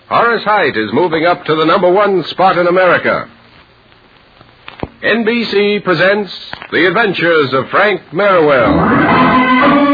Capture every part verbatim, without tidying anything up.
Horace Heidt is moving up to the number one spot in America. N B C presents The Adventures of Frank Merriwell.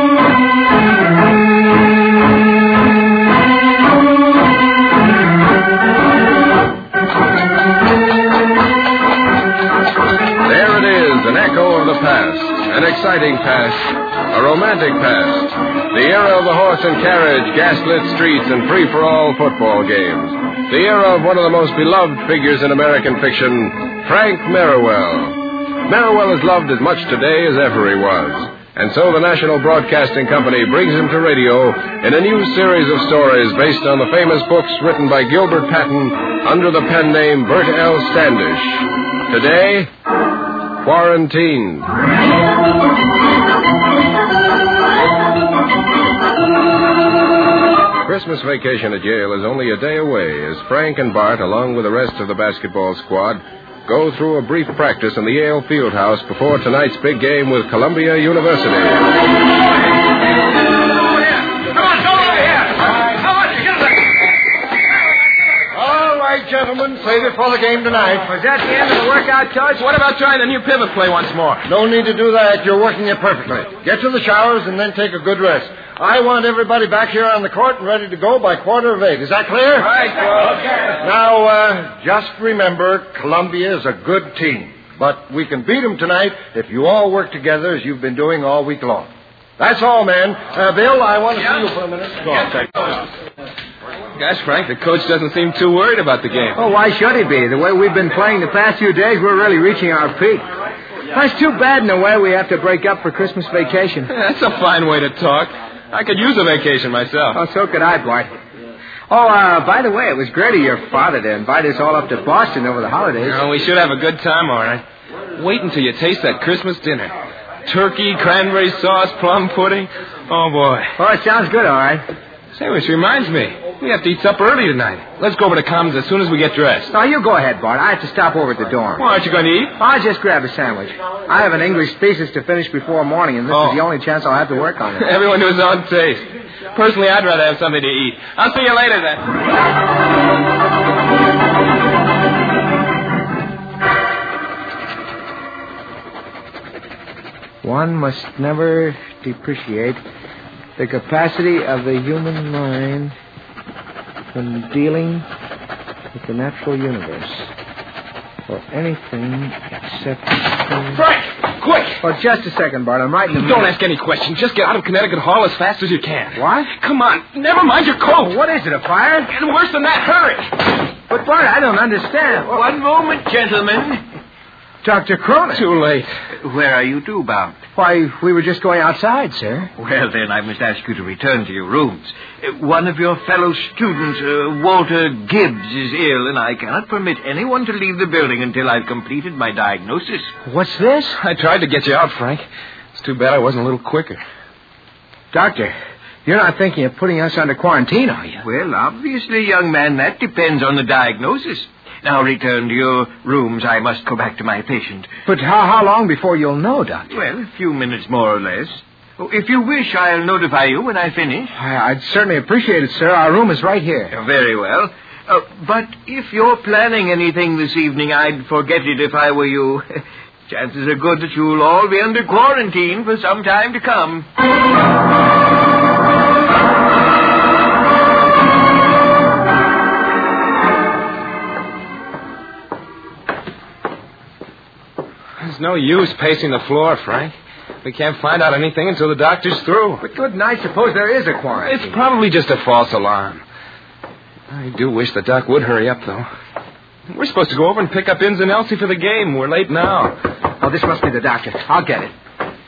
An exciting past, a romantic past, the era of the horse and carriage, gaslit streets, and free-for-all football games. The era of one of the most beloved figures in American fiction, Frank Merriwell. Merriwell is loved as much today as ever he was. And so the National Broadcasting Company brings him to radio in a new series of stories based on the famous books written by Gilbert Patton under the pen name Bert L. Standish. Today, Quarantined. Christmas vacation at Yale is only a day away as Frank and Bart, along with the rest of the basketball squad, go through a brief practice in the Yale Fieldhouse before tonight's big game with Columbia University. Gentlemen, save it for the game tonight. Was that the end of the workout, Coach? What about trying the new pivot play once more? No need to do that. You're working it perfectly. Get to the showers and then take a good rest. I want everybody back here on the court and ready to go by quarter of eight. Is that clear? All right, Coach. Okay. Now, uh, just remember, Columbia is a good team. But we can beat them tonight if you all work together as you've been doing all week long. That's all, man. Uh, Bill, I want to yeah. see you for a minute. Go on. Gosh, Frank, the coach doesn't seem too worried about the game. Oh, why should he be? The way we've been playing the past few days, we're really reaching our peak. That's too bad in a way we have to break up for Christmas vacation. That's a fine way to talk. I could use a vacation myself. Oh, so could I, Bart. Oh, uh, by the way, it was great of your father to invite us all up to Boston over the holidays. Oh, we should have a good time, all right. Wait until you taste that Christmas dinner. Turkey, cranberry sauce, plum pudding. Oh, boy. Oh, it sounds good, all right. Say, which reminds me, we have to eat supper early tonight. Let's go over to Commons as soon as we get dressed. Oh, you go ahead, Bart. I have to stop over at the dorm. Well, aren't you going to eat? I'll just grab a sandwich. I have an English thesis to finish before morning, and this oh. is the only chance I'll have to work on it. Everyone to his own taste. Personally, I'd rather have something to eat. I'll see you later, then. One must never depreciate the capacity of the human mind when dealing with the natural universe, or anything except... Frank! Quick! Oh, just a second, Bart. I'm writing... Don't ask any questions. Just get out of Connecticut Hall as fast as you can. What? Come on. Never mind your coat. Oh, what is it, a fire? And worse than that, hurry. But, Bart, I don't understand. One moment, gentlemen. Doctor Cronin. Too late. Where are you two bound? Why, we were just going outside, sir. Well, then, I must ask you to return to your rooms. Uh, one of your fellow students, uh, Walter Gibbs, is ill, and I cannot permit anyone to leave the building until I've completed my diagnosis. What's this? I tried to get you out, Frank. It's too bad I wasn't a little quicker. Doctor, you're not thinking of putting us under quarantine, are you? Well, obviously, young man, that depends on the diagnosis. Now return to your rooms. I must go back to my patient. But how, how long before you'll know, Doctor? Well, a few minutes more or less. Oh, if you wish, I'll notify you when I finish. I, I'd certainly appreciate it, sir. Our room is right here. Oh, very well. Uh, but if you're planning anything this evening, I'd forget it if I were you. Chances are good that you'll all be under quarantine for some time to come. There's no use pacing the floor, Frank. We can't find out anything until the doctor's through. But good night. Suppose there is a quarantine. It's probably just a false alarm. I do wish the doc would hurry up, though. We're supposed to go over and pick up Inns and Elsie for the game. We're late now. Oh, this must be the doctor. I'll get it.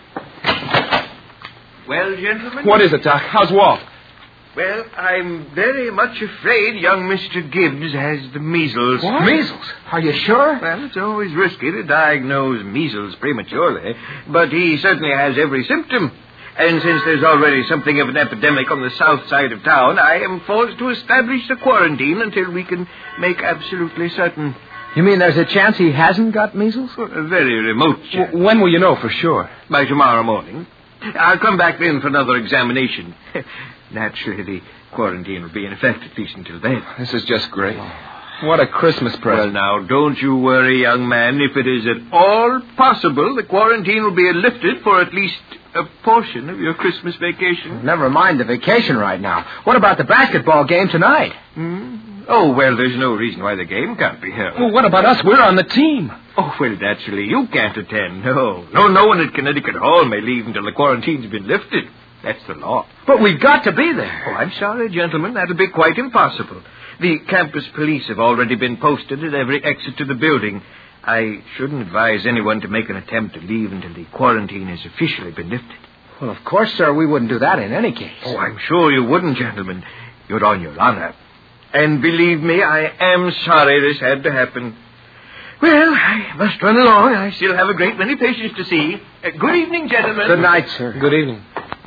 Well, gentlemen? What is it, Doc? How's Walt? Well, I'm very much afraid young Mister Gibbs has the measles. What? Measles? Are you sure? Well, it's always risky to diagnose measles prematurely, but he certainly has every symptom. And since there's already something of an epidemic on the south side of town, I am forced to establish the quarantine until we can make absolutely certain. You mean there's a chance he hasn't got measles? A very remote chance. W- when will you know for sure? By tomorrow morning. I'll come back then for another examination. Naturally, the quarantine will be in effect at least until then. This is just great. What a Christmas present. Well, now, don't you worry, young man. If it is at all possible, the quarantine will be lifted for at least a portion of your Christmas vacation. Never mind the vacation right now. What about the basketball game tonight? Hmm? Oh, well, there's no reason why the game can't be held. Well, what about us? We're on the team. Oh, well, naturally, you can't attend. No. No, no one at Connecticut Hall may leave until the quarantine's been lifted. That's the law. But we've got to be there. Oh, I'm sorry, gentlemen. That'll be quite impossible. The campus police have already been posted at every exit to the building. I shouldn't advise anyone to make an attempt to leave until the quarantine has officially been lifted. Well, of course, sir, we wouldn't do that in any case. Oh, I'm sure you wouldn't, gentlemen. You're on your honor. And believe me, I am sorry this had to happen. Well, I must run along. I still have a great many patients to see. Uh, good evening, gentlemen. Good night, sir. Good evening.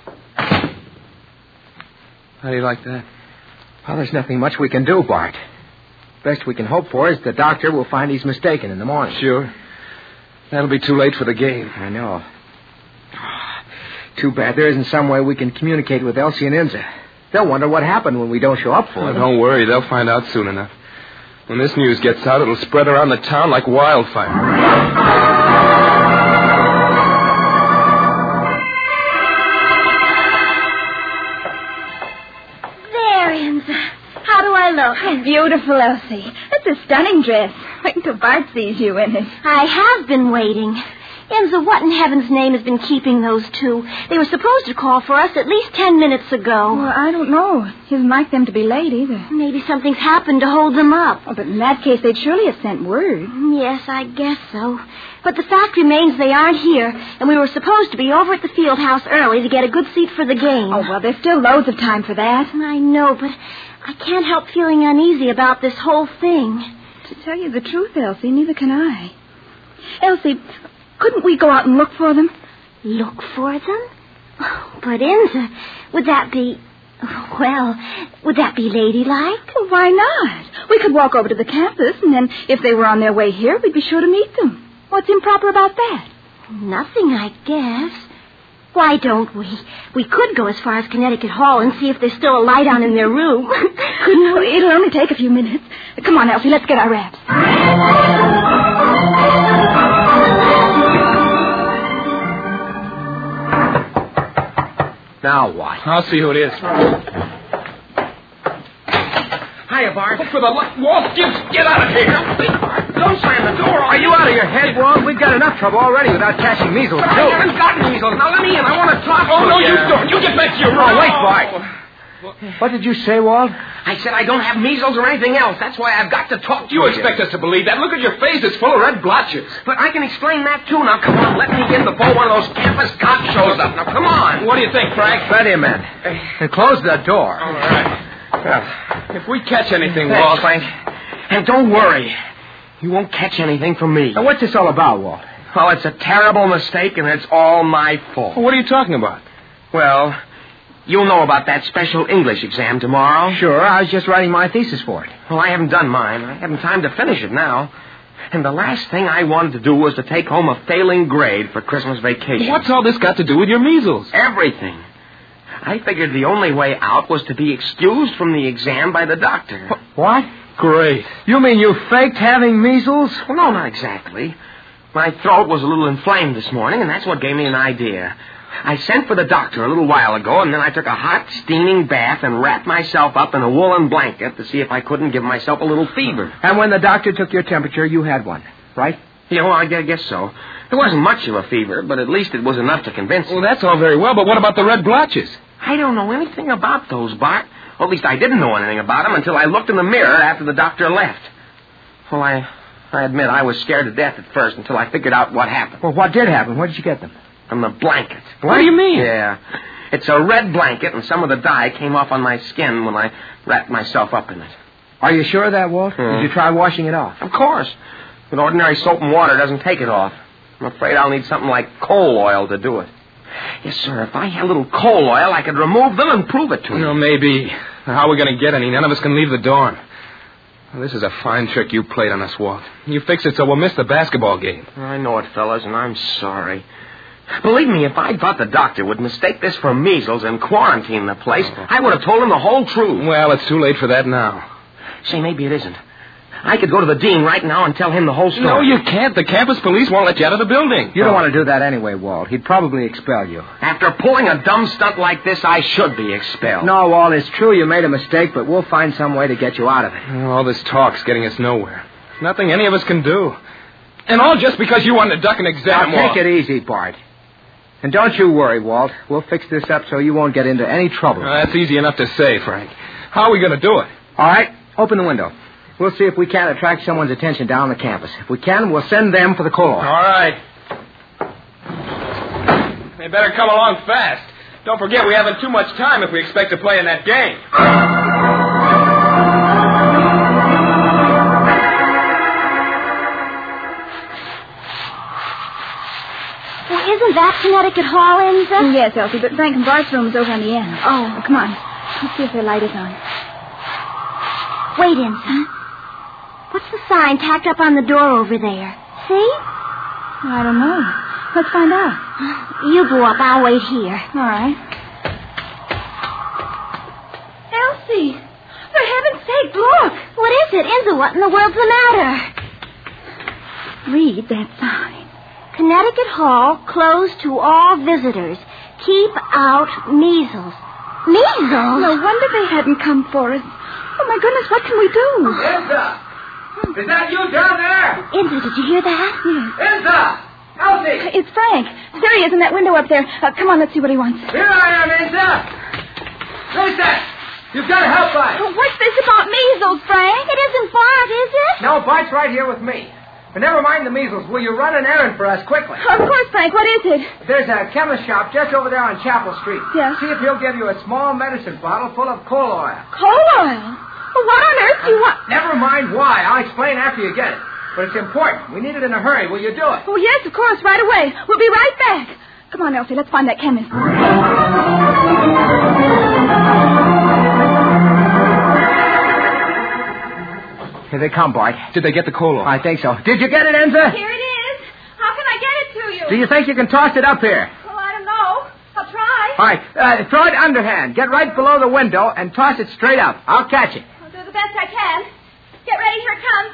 How do you like that? Well, there's nothing much we can do, Bart. Best we can hope for is the doctor will find he's mistaken in the morning. Sure. That'll be too late for the game. I know. Too bad there isn't some way we can communicate with Elsie and Inza. They'll wonder what happened when we don't show up for Oh, them. don't worry. They'll find out soon enough. When this news gets out, it'll spread around the town like wildfire. There, Inza. How do I look? Oh, beautiful, Elsie. That's a stunning dress. Wait until Bart sees you in it. I have been waiting. Inza, what in heaven's name has been keeping those two? They were supposed to call for us at least ten minutes ago. Well, I don't know. He doesn't like them to be late either. Maybe something's happened to hold them up. Oh, but in that case, they'd surely have sent word. Yes, I guess so. But the fact remains they aren't here, and we were supposed to be over at the field house early to get a good seat for the game. Oh, well, there's still loads of time for that. I know, but I can't help feeling uneasy about this whole thing. To tell you the truth, Elsie, neither can I. Elsie, couldn't we go out and look for them? Look for them? But, Inza, would that be... Well, would that be ladylike? Well, why not? We could walk over to the campus, and then if they were on their way here, we'd be sure to meet them. What's improper about that? Nothing, I guess. Why don't we? We could go as far as Connecticut Hall and see if there's still a light on in their room. Couldn't we? It'll only take a few minutes. Come on, Elsie, let's get our wraps. Now what? I'll see who it is. Hiya, Bart. For the lo- Walt, get, get out of here. Don't slam the door. Are you out of your head, Walt? We've got enough trouble already without catching measles, But I too. haven't gotten measles. Now let me in. I want to talk Oh, to no, you. you don't. You get back to your room. Oh, wait, Bart. What did you say, Walt? I said I don't have measles or anything else. That's why I've got to talk to You you. expect us to believe that? Look at your face. It's full of red blotches. But I can explain that, too. Now, come on. Let me in before one of those campus cops shows up. Now, come on. What do you think, Frank? Plenty of men. And close the door. All right. Well, if we catch anything, Thanks, Walt... Frank. And don't worry. You won't catch anything from me. Now, what's this all about, Walt? Well, it's a terrible mistake, and it's all my fault. Well, what are you talking about? Well, you'll know about that special English exam tomorrow. Sure, I was just writing my thesis for it. Well, I haven't done mine. I haven't time to finish it now. And the last thing I wanted to do was to take home a failing grade for Christmas vacation. What's all this got to do with your measles? Everything. I figured the only way out was to be excused from the exam by the doctor. What? Great. You mean you faked having measles? Well, no, not exactly. My throat was a little inflamed this morning, and that's what gave me an idea. I sent for the doctor a little while ago, and then I took a hot, steaming bath and wrapped myself up in a woolen blanket to see if I couldn't give myself a little fever. And when the doctor took your temperature, you had one, right? Yeah, well, I guess so. There wasn't much of a fever, but at least it was enough to convince me. Well, that's all very well, but what about the red blotches? I don't know anything about those, Bart. Or at least I didn't know anything about them until I looked in the mirror after the doctor left. Well, I, I admit I was scared to death at first until I figured out what happened. Well, what did happen? Where did you get them? From the blanket. What do you mean? Yeah. It's a red blanket, and some of the dye came off on my skin when I wrapped myself up in it. Are you sure of that, Walt? Hmm. Did you try washing it off? Of course. But ordinary soap and water doesn't take it off. I'm afraid I'll need something like coal oil to do it. Yes, sir. If I had a little coal oil, I could remove them and prove it to you. Well, maybe. How are we going to get any? None of us can leave the dorm. Well, this is a fine trick you played on us, Walt. You fixed it so we'll miss the basketball game. I know it, fellas, and I'm sorry. Believe me, if I thought the doctor would mistake this for measles and quarantine the place, I would have told him the whole truth. Well, it's too late for that now. Say, maybe it isn't. I could go to the dean right now and tell him the whole story. No, you can't. The campus police won't let you out of the building. You don't want to do that anyway, Walt. He'd probably expel you. After pulling a dumb stunt like this, I should be expelled. No, Walt, it's true you made a mistake, but we'll find some way to get you out of it. Well, all this talk's getting us nowhere. Nothing any of us can do. And all just because you wanted to duck an exam. Now, take it easy, Bart. And don't you worry, Walt. We'll fix this up so you won't get into any trouble. Well, that's easy enough to say, Frank. How are we going to do it? All right, open the window. We'll see if we can't attract someone's attention down the campus. If we can, we'll send them for the call. All right. They better come along fast. Don't forget, we haven't too much time if we expect to play in that game. Well, isn't that Connecticut Hall, Enza? Yes, Elsie, but Frank and Bart's room is over on the end. Oh, come on. Let's see if their light is on. Wait, Enza. What's the sign tacked up on the door over there? See? I don't know. Let's find out. You go up. I'll wait here. All right. Elsie! For heaven's sake, look! What is it? Enza, what in the world's the matter? Read that sign. Connecticut Hall closed to all visitors. Keep out measles. Measles? No wonder they hadn't come for us. Oh, my goodness, what can we do? Enza! Is that you down there? Enza, did you hear that? Yes. Enza! Elsie! It's Frank. There he is in that window up there. Uh, come on, let's see what he wants. Here I am, Enza! Lisa! You've got to help us. Oh, what's this about measles, Frank? It isn't Bart, is it? No, Bart's right here with me. But never mind the measles. Will you run an errand for us quickly? Of course, Frank. What is it? There's a chemist shop just over there on Chapel Street. Yeah. See if he'll give you a small medicine bottle full of coal oil. Coal oil? Well, what on earth do you want? Never mind why. I'll explain after you get it. But it's important. We need it in a hurry. Will you do it? Oh, yes, of course, right away. We'll be right back. Come on, Elsie, let's find that chemist. Here they come, Bart. Did they get the coal oil? I think so. Did you get it, Enza? Here it is. How can I get it to you? Do you think you can toss it up here? Well, I don't know. I'll try. All right. Uh, throw it underhand. Get right below the window and toss it straight up. I'll catch it. I'll do the best I can. Get ready, here it comes.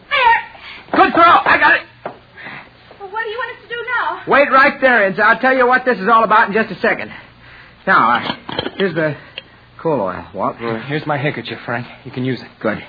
There. Good throw. I got it. Well, what do you want us to do now? Wait right there, Enza. I'll tell you what this is all about in just a second. Now, uh, here's the coal oil, Walt. Well, here's my handkerchief, Frank. You can use it. Good.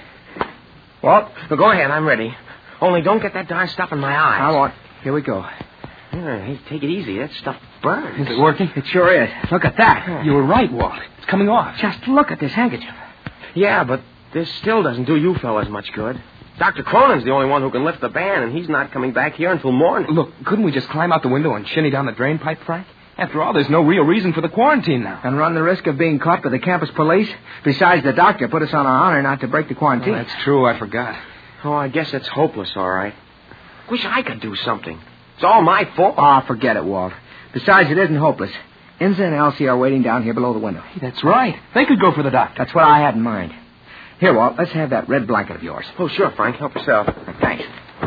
Walt? Well, go ahead. I'm ready. Only don't get that darn stuff in my eyes. I won't. Here we go. Yeah, hey, take it easy. That stuff burns. Is it working? It sure is. Look at that. You were right, Walt. It's coming off. Just look at this handkerchief. Yeah, but this still doesn't do you fellas much good. Doctor Cronin's the only one who can lift the ban, and he's not coming back here until morning. Look, couldn't we just climb out the window and shinny down the drain pipe, Frank? After all, there's no real reason for the quarantine now. And run the risk of being caught by the campus police? Besides, the doctor put us on our honor not to break the quarantine. Oh, that's true. I forgot. Oh, I guess it's hopeless, all right. Wish I could do something. It's all my fault. Oh, forget it, Walt. Besides, it isn't hopeless. Enza and Elsie are waiting down here below the window. Hey, that's right. They could go for the doctor. That's what I had in mind. Here, Walt, let's have that red blanket of yours. Oh, sure, Frank. Help yourself. Thanks.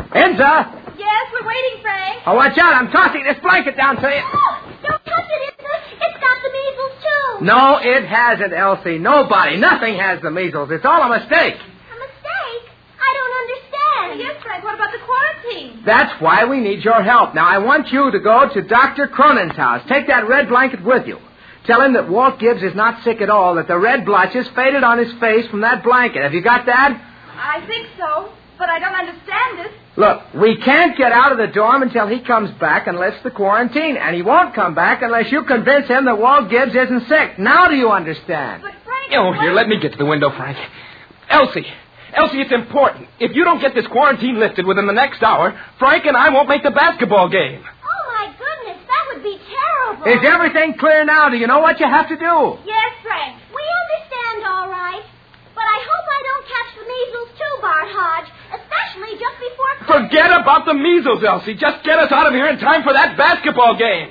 Enza! Yes, we're waiting, Frank. Oh, watch out. I'm tossing this blanket down to you. Oh, don't touch it, Enza. It's got the measles, too. No, it hasn't, Elsie. Nobody. Nothing has the measles. It's all a mistake. A mistake? I don't understand. Yes, Frank, what about the quarantine? That's why we need your help. Now, I want you to go to Doctor Cronin's house. Take that red blanket with you. Tell him that Walt Gibbs is not sick at all, that the red blotches faded on his face from that blanket. Have you got that? I think so, but I don't understand it. Look, we can't get out of the dorm until he comes back and lifts the quarantine, and he won't come back unless you convince him that Walt Gibbs isn't sick. Now do you understand? But, Frank... Oh, here, let me get to the window, Frank. Elsie, Elsie, it's important. If you don't get this quarantine lifted within the next hour, Frank and I won't make the basketball game. Oh, my goodness, that would be terrible. Is everything clear now? Do you know what you have to do? Yes, Frank. We understand, all right. But I hope I don't catch the measles, too, Bart Hodge, especially just before... Forget about the measles, Elsie. Just get us out of here in time for that basketball game.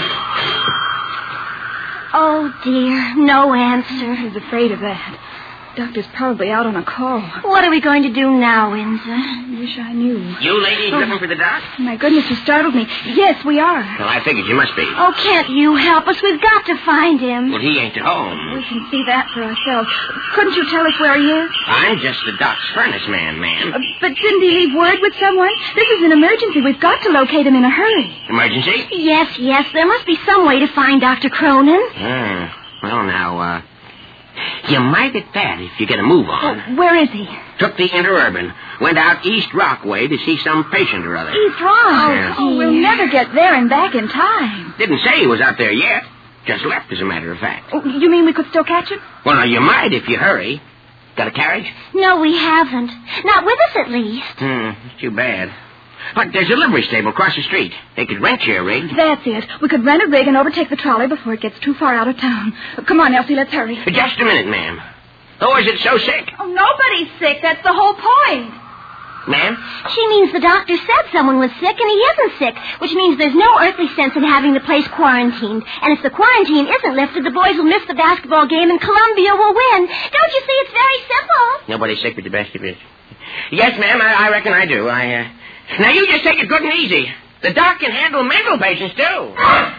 Oh, dear. No answer. I was afraid of that. Doctor's probably out on a call. What are we going to do now, Windsor? I wish I knew. You ladies Oh. looking for the doc? My goodness, you startled me. Yes, we are. Well, I figured you must be. Oh, can't you help us? We've got to find him. Well, he ain't at home. We can see that for ourselves. Couldn't you tell us where he is? I'm just the doc's furnace man, ma'am. Uh, but didn't he leave word with someone? This is an emergency. We've got to locate him in a hurry. Emergency? Yes, yes. There must be some way to find Doctor Cronin. Ah, well, now, uh... you might at that if you get a move on. Oh, where is he? Took the Interurban. Went out East Rockaway to see some patient or other. East Rock. Yeah. Oh, we'll never get there and back in time. Didn't say he was out there yet. Just left, as a matter of fact. Oh, you mean we could still catch him? Well, now, you might if you hurry. Got a carriage? No, we haven't. Not with us, at least. Hmm, too bad. But there's a livery stable across the street. They could rent you a rig. That's it. We could rent a rig and overtake the trolley before it gets too far out of town. Come on, Elsie, let's hurry. Just a minute, ma'am. Oh, is it so sick? Oh, nobody's sick. That's the whole point. Ma'am? She means the doctor said someone was sick, and he isn't sick, which means there's no earthly sense in having the place quarantined. And if the quarantine isn't lifted, the boys will miss the basketball game, and Columbia will win. Don't you see? It's very simple. Nobody's sick with the basketball. Yes, ma'am, I, I reckon I do. I, uh... Now, you just take it good and easy. The doc can handle mental patients, too.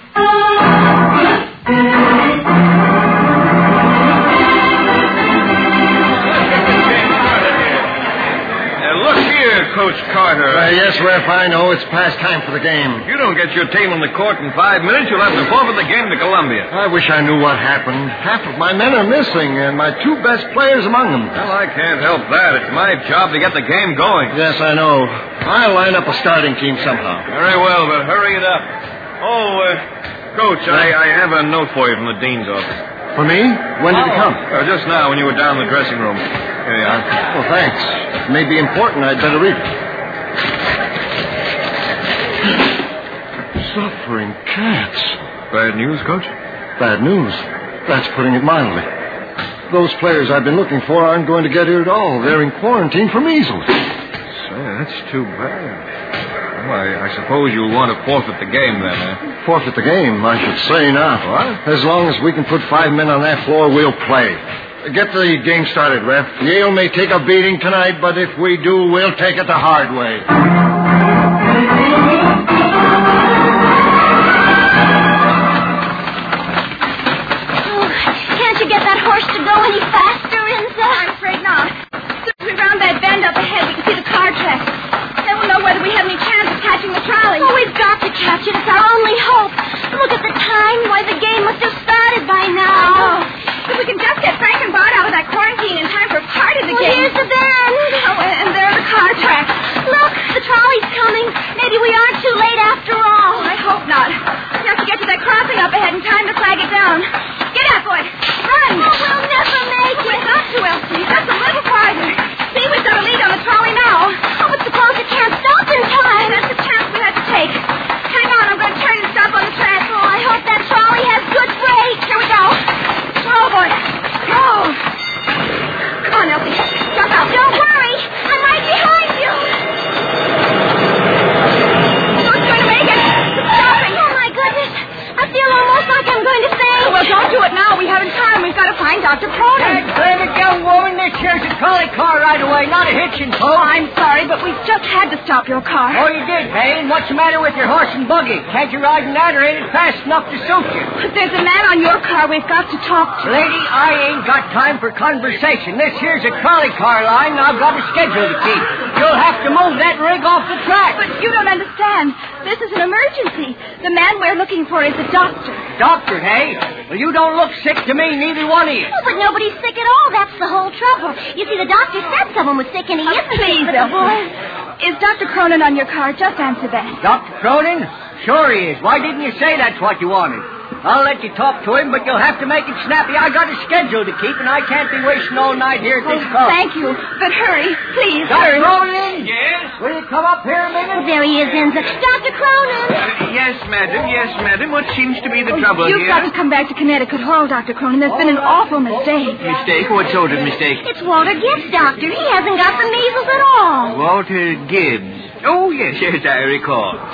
Look here, Coach Carter. Uh, yes, Ref, I know. It's past time for the game. If you don't get your team on the court in five minutes, you'll have to forfeit the game to Columbia. I wish I knew what happened. Half of my men are missing, and my two best players among them. Well, I can't help that. It's my job to get the game going. Yes, I know. I'll line up a starting team somehow. Very well, but hurry it up. Oh, uh, Coach, I, I have a note for you from the dean's office. For me? When did it come? Uh, just now, when you were down in the dressing room. Here you are. Well, thanks. It may be important. I'd better read it. Suffering cats. Bad news, Coach? Bad news. That's putting it mildly. Those players I've been looking for aren't going to get here at all. They're in quarantine for measles. Say, that's too bad. Well, I, I suppose you'll want to forfeit the game then, eh? Forfeit the game, I should say now. What? As long as we can put five men on that floor, we'll play. Get the game started, Ref. Yale may take a beating tonight, but if we do, we'll take it the hard way. Oh, can't you get that horse to go any faster, Inza? I'm afraid not. As soon as we round that bend up ahead, we can see the car tracks. Then we'll know whether we have any chance of catching the trolley. Oh, we've got to catch it. It's our only hope. Look at the time. Why, the game must have started by now. Oh, if we can just get Frank and Bart out of that quarantine in time for part of the Well, game. here's the bend. Oh, and there are the car tracks. Look, the trolley's coming. Maybe we aren't too late after all. Oh, I hope not. We have to get to that crossing up ahead in time to flag it down. Get up, boy. Run. Oh, we'll never make it. We've got to, Elsie. Just a little farther. See, we've got a lead on the trolley now. Oh, but suppose it can't stop in time. That's the chance we have to take. Hang on, I'm going to turn and stop on the track. Oh, I hope that trolley has good brakes. Here we go. Oh, boy. Oh. Come on, Elsie. Jump out. Don't worry. I'm right behind you. Oh, it's going to make it. It's stopping. Oh, my goodness. I feel almost like I'm going to faint. Oh, well, don't do it now. We haven't time. We've got to find Doctor Cronin. Damn it, young woman. This here's a trolley car right away, not a hitching Oh, post. I'm sorry, but we've just had to stop your car. Oh, you did, hey? And what's the matter with your horse and buggy? Can't you ride in that, or ain't it fast enough to suit you? There's a man on your car we've got to talk to. Lady, I ain't got time for conversation. This here's a trolley car line, and I've got a schedule to keep. You'll have to move that rig off the track. But you don't understand. This is an emergency. The man we're looking for is a doctor. Doctor, hey? Well, you don't look sick to me, neither one of you. Oh, but nobody's sick at all. That's the whole trouble. You see, the doctor said someone was sick, and he Oh, isn't please, sick, but the boy... Elsie. Is Doctor Cronin on your car? Just answer that. Doctor Cronin? Sure he is. Why didn't you say that's what you wanted? I'll let you talk to him, but you'll have to make it snappy. I got a schedule to keep, and I can't be wasting all night here at this Oh, car. thank you. But hurry, please. Doctor hurry. Cronin? Yes? Will you come up here a minute? There he is, Inza. Doctor Cronin! Uh, yes, madam, yes, madam. What seems to be the trouble You've here? got to come back to Connecticut Hall, Doctor Cronin. There's been an awful mistake. Mistake? What sort of mistake? It's Walter Gibbs, Doctor. He hasn't got the measles at all. Walter Gibbs. Oh, yes, yes, I recall.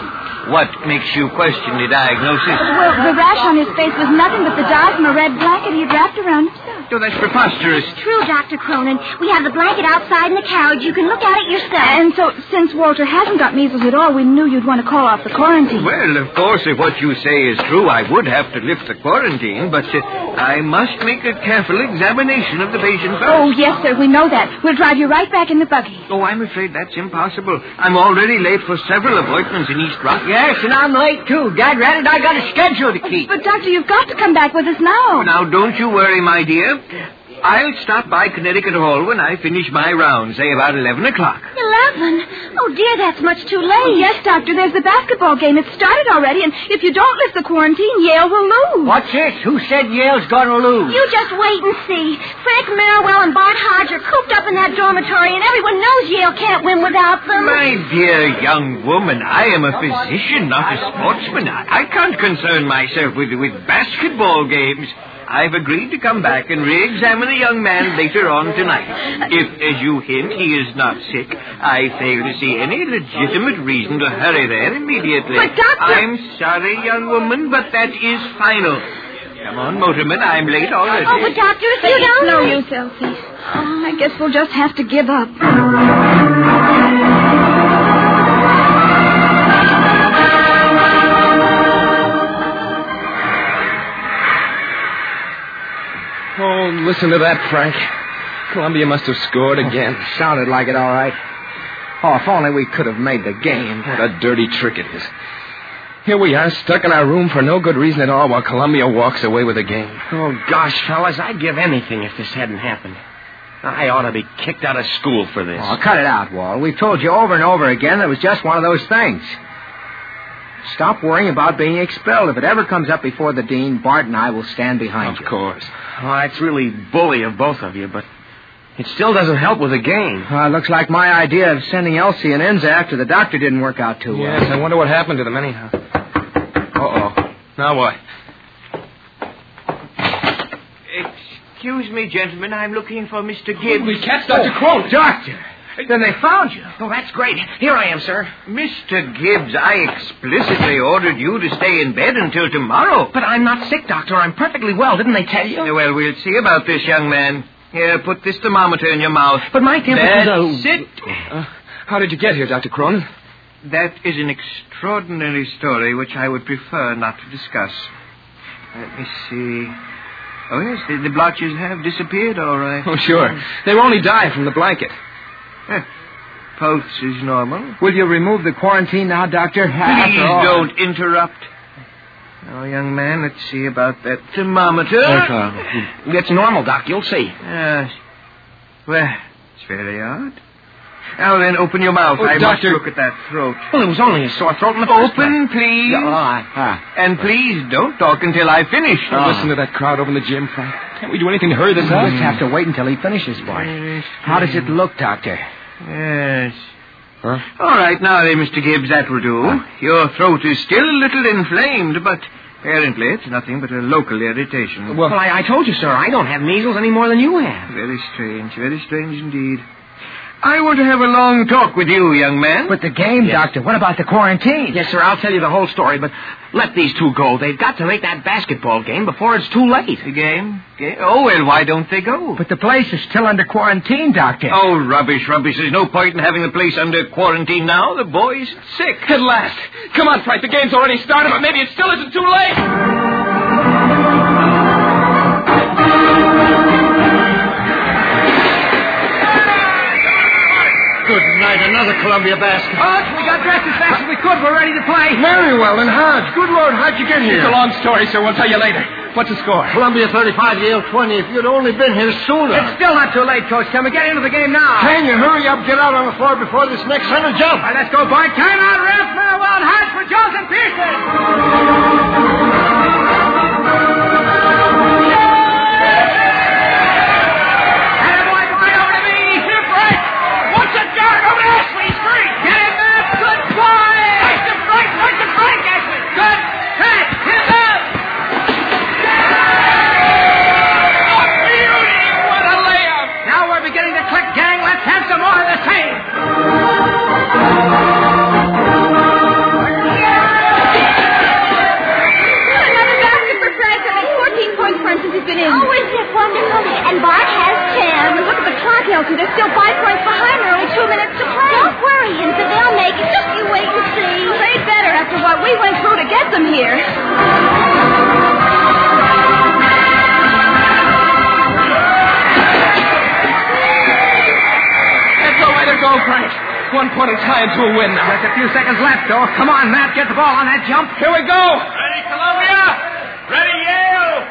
What makes you question the diagnosis? Well, the rash on his face was nothing but the dye from a red blanket he had wrapped around himself. Oh, that's preposterous. True, Doctor Cronin. We have the blanket outside in the carriage. You can look at it yourself. And so, since Walter hasn't got measles at all, we knew you'd want to call off the quarantine. Well, of course, if what you say is true, I would have to lift the quarantine, but uh, I must make a careful examination of the patient first. Oh, yes, sir, we know that. We'll drive you right back in the buggy. Oh, I'm afraid that's impossible. I'm already late for several appointments in East Rock. Yes, and I'm late, too. Dad Reddit, I got a schedule to keep. But, Doctor, you've got to come back with us now. Now, don't you worry, my dear. I'll stop by Connecticut Hall when I finish my round, say about eleven o'clock. Eleven? Oh, dear, that's much too late. Oh, yes, Doctor, there's the basketball game. It's started already, and if you don't lift the quarantine, Yale will lose. What's this? Who said Yale's going to lose? You just wait and see. Frank Merriwell and Bart Hodge are cooped up in that dormitory, and everyone knows Yale can't win without them. My dear young woman, I am a physician, not a sportsman. I, I can't concern myself with, with basketball games. I've agreed to come back and re-examine the young man later on tonight. If, as you hint, he is not sick, I fail to see any legitimate reason to hurry there immediately. But, Doctor... I'm sorry, young woman, but that is final. Come on, motorman, I'm late already. Oh, but Doctor, if you It's don't... no use, Elsie. Oh, I guess we'll just have to give up. Oh, listen to that, Frank. Columbia must have scored again. Sounded like it, all right. Oh, if only we could have made the game. What a dirty trick it is. Here we are, stuck in our room for no good reason at all while Columbia walks away with the game. Oh, gosh, fellas, I'd give anything if this hadn't happened. I ought to be kicked out of school for this. Oh, cut it out, Walt. We've told you over and over again it was just one of those things. Stop worrying about being expelled. If it ever comes up before the dean, Bart and I will stand behind Of you. Of course. Oh, that's really bully of both of you, but it still doesn't help with the game. Uh, looks like my idea of sending Elsie and Enza after the doctor didn't work out too well. Yes, I wonder what happened to them anyhow. Uh-oh. Now what? Excuse me, gentlemen. I'm looking for Mister Gibbs. Holy cats, Doctor Cronin. Doctor! Then they found you. Oh, that's great. Here I am, sir. Mister Gibbs, I explicitly ordered you to stay in bed until tomorrow. But I'm not sick, Doctor. I'm perfectly well. Didn't they tell you? Well, we'll see about this, young man. Here, put this thermometer in your mouth. But my temperature's That's a... it. Uh, how did you get here, Doctor Cronin? That is an extraordinary story which I would prefer not to discuss. Let me see. Oh, yes, the, the blotches have disappeared, all right. Oh, sure. They were only dye from the blanket. Eh, pulse is normal. Will you remove the quarantine now, Doctor? Please don't interrupt. Now, young man, let's see about that thermometer. It's normal, Doc. You'll see. Yes. Well, it's very odd. Now then, open your mouth. Oh, I doctor. must look at that throat. Well, it was only a sore throat in the first place. Open, please. Oh, ah. And please don't talk until I finish. Now, listen to that crowd over in the gym, Frank. Can't we do anything to hurry this We'll up? just have to wait until he finishes, Bart. How does it look, Doctor? Yes. Huh? All right, now then, Mister Gibbs, that will do. Your throat is still a little inflamed, but apparently it's nothing but a local irritation. Well, I, I told you, sir, I don't have measles any more than you have. Very strange, very strange indeed. I want to have a long talk with you, young man. But the game, Yes. Doctor, what about the quarantine? Yes, sir, I'll tell you the whole story, but let these two go. They've got to make that basketball game before it's too late. The game? game? Oh, well, why don't they go? But the place is still under quarantine, Doctor. Oh, rubbish, rubbish. There's no point in having the place under quarantine now. The boy's sick. At last. Come on, Frank. The game's already started, but maybe it still isn't too late. Good night. Another Columbia basket. Hodge, we got dressed as fast as we could. We're ready to play. Merriwell and Hodge. Good Lord, how'd you get here? It's a long story, sir. We'll tell you later. What's the score? Columbia thirty-five, Yale twenty. If you'd only been here sooner. It's still not too late, Coach. Can we get into the game now? Can you hurry up, get out on the floor before this next center jump? All right, let's go, Bart. Time out, ref. Merriwell and Hodge for Jones and Pearson. after what we went through to get them here. That's the way to go, Frank. One point is high into a win now. Just a few seconds left, though. Come on, Matt, get the ball on that jump. Here we go. Ready, Columbia? Ready, Yale?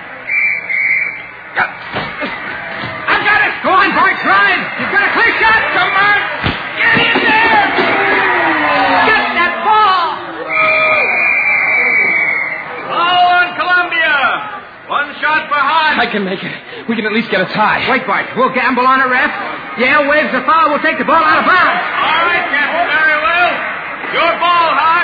I got it. Go on, Bart, run. You've got a clear shot. Come on. Get in there. Get that ball. Ball on Columbia. One shot for Hahn. I can make it. We can at least get a tie. Wait, Bart. We'll gamble on a ref. Yale waves the foul. We'll take the ball out of bounds. All right, Captain. Very well. Your ball, Hahn.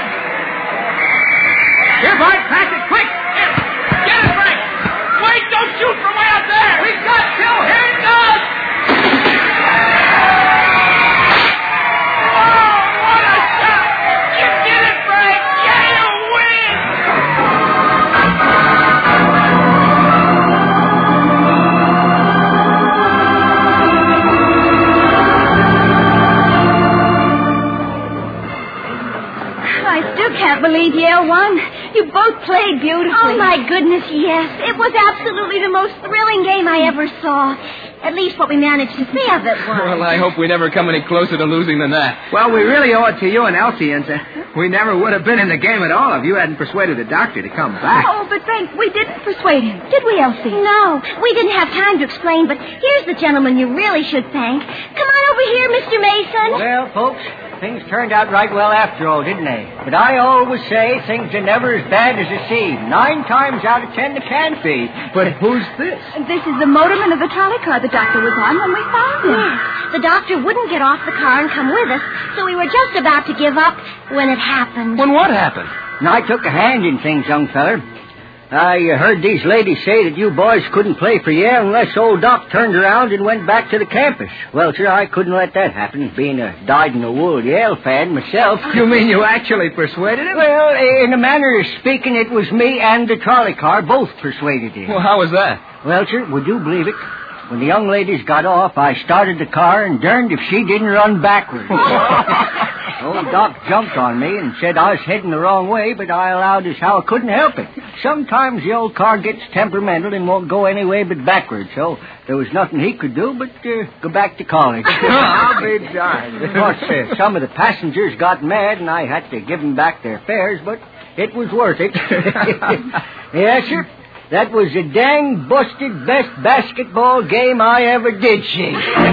Here, Bart. Pass it quick. Here. Get it, Frank. Wait, don't shoot from way out there. We've got Phil. Here it goes. Oh, what a shot. You did it, Frank. Yale wins. I still can't believe Yale won. You both played beautifully. Oh, my goodness, yes. It was absolutely the most thrilling game I ever saw. At least what we managed to see of it was. Well, I hope we never come any closer to losing than that. Well, we really owe it to you and Elsie, and uh, we never would have been in the game at all if you hadn't persuaded the doctor to come back. Oh, but Frank, we didn't persuade him, did we, Elsie? No, we didn't have time to explain, but here's the gentleman you really should thank. Come on over here, Mister Mason. Well, folks, things turned out right well after all, didn't they? But I always say things are never as bad as they seem. Nine times out of ten they can be. But who's this? This is the motorman of the trolley car the doctor was on when we found him. Yes, the doctor wouldn't get off the car and come with us, so we were just about to give up when it happened. When what happened? And I took a hand in things, young feller. I uh, heard these ladies say that you boys couldn't play for Yale unless old Doc turned around and went back to the campus. Well, sir, I couldn't let that happen, being a dyed-in-the-wool Yale fan myself. You mean you actually persuaded him? Well, in a manner of speaking, it was me and the trolley car both persuaded him. Well, how was that? Well, sir, would you believe it? When the young ladies got off, I started the car, and darned if she didn't run backwards. Old Doc jumped on me and said I was heading the wrong way, but I allowed as how I couldn't help it. Sometimes the old car gets temperamental and won't go any way but backwards, so there was nothing he could do but uh, go back to college. I'll be darned. Of course, uh, some of the passengers got mad, and I had to give them back their fares, but it was worth it. Yes, sir. That was the dang busted best basketball game I ever did see.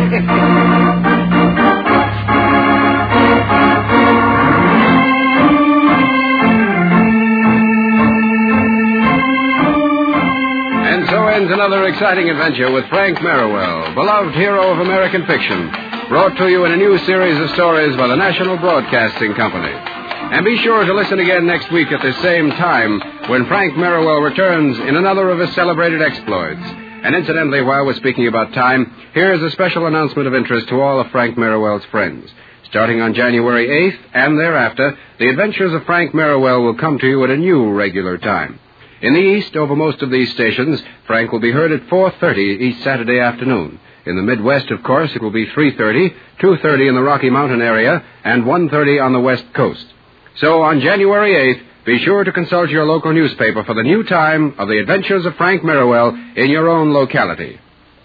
And so ends another exciting adventure with Frank Merriwell, beloved hero of American fiction, brought to you in a new series of stories by the National Broadcasting Company. And be sure to listen again next week at the same time when Frank Merriwell returns in another of his celebrated exploits. And incidentally, while we're speaking about time, here's a special announcement of interest to all of Frank Merriwell's friends. Starting on January eighth and thereafter, the adventures of Frank Merriwell will come to you at a new regular time. In the East, over most of these stations, Frank will be heard at four thirty each Saturday afternoon. In the Midwest, of course, it will be three thirty, two thirty in the Rocky Mountain area, and one thirty on the West Coast. So on January eighth, be sure to consult your local newspaper for the new time of the adventures of Frank Merriwell in your own locality.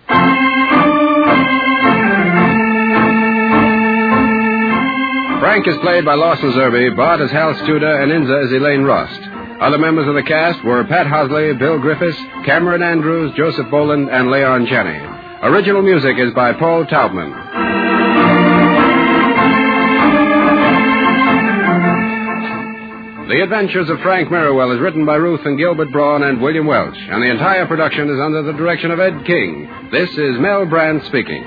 Frank is played by Lawson Zerbe, Bart as Hal Studer, and Inza as Elaine Rust. Other members of the cast were Pat Hosley, Bill Griffiths, Cameron Andrews, Joseph Boland, and Leon Janney. Original music is by Paul Taubman. The Adventures of Frank Merriwell is written by Ruth and Gilbert Braun and William Welch, and the entire production is under the direction of Ed King. This is Mel Brandt speaking.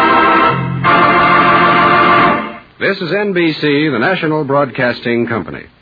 This is N B C, the National Broadcasting Company.